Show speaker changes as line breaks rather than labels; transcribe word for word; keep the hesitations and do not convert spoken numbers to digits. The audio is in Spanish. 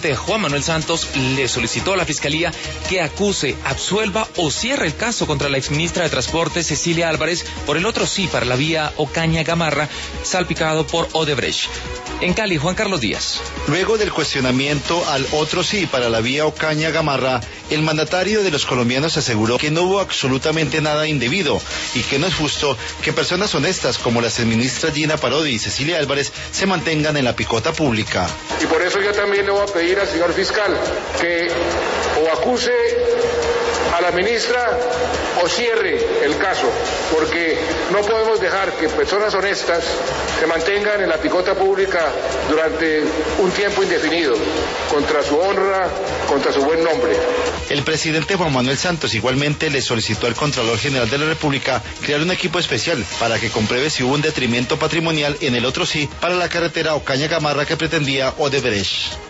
presidente Juan Manuel Santos le solicitó a la Fiscalía que acuse, absuelva o cierre el caso contra la exministra de Transporte Cecilia Álvarez por el otro sí para la vía Ocaña-Gamarra, salpicado por Odebrecht. En Cali, Juan Carlos Díaz.
Luego del cuestionamiento al otro sí para la vía Ocaña-Gamarra, el mandatario de los colombianos aseguró que no hubo absolutamente nada indebido y que no es justo que personas honestas como las exministras Gina Parodi y Cecilia Álvarez se mantengan en la picota pública.
Y por eso yo también le voy a pedir al señor fiscal que o acuse a la ministra o cierre el caso, porque no podemos dejar que personas honestas se mantengan en la picota pública durante un tiempo indefinido, contra su honra, contra su buen nombre.
El presidente Juan Manuel Santos igualmente le solicitó al Contralor General de la República crear un equipo especial para que compruebe si hubo un detrimento patrimonial en el otro sí para la carretera Ocaña-Gamarra que pretendía Odebrecht.